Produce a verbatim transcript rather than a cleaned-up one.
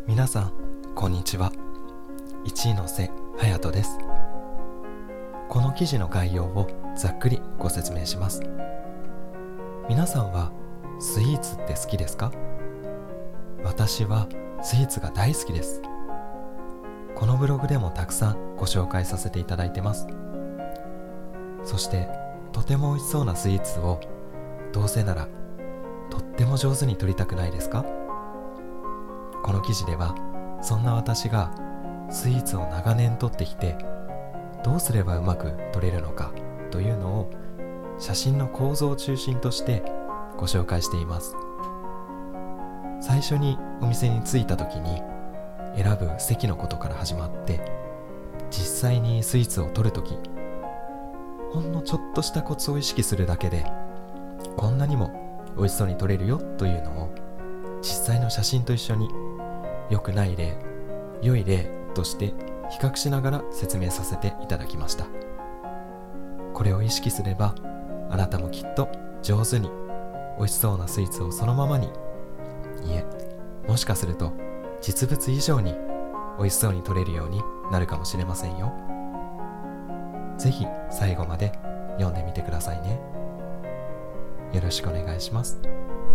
皆さんこんにちは。一ノ瀬隼人です。この記事の概要をざっくりご説明します。皆さんはスイーツって好きですか？私はスイーツが大好きです。このブログでもたくさんご紹介させていただいてます。そしてとても美味しそうなスイーツをどうせならとっても上手に撮りたくないですか？この記事ではそんな私がスイーツを長年撮ってきてどうすればうまく撮れるのかというのを写真の構造を中心としてご紹介しています。最初にお店に着いた時に選ぶ席のことから始まって、実際にスイーツを撮る時、ほんのちょっとしたコツを意識するだけでこんなにも美味しそうに撮れるよというのを実際の写真と一緒に良くない例、良い例として比較しながら説明させていただきました。これを意識すればあなたもきっと上手に美味しそうなスイーツをそのままに、いえ、もしかすると実物以上に美味しそうに撮れるようになるかもしれませんよ。ぜひ最後まで読んでみてくださいね。よろしくお願いします。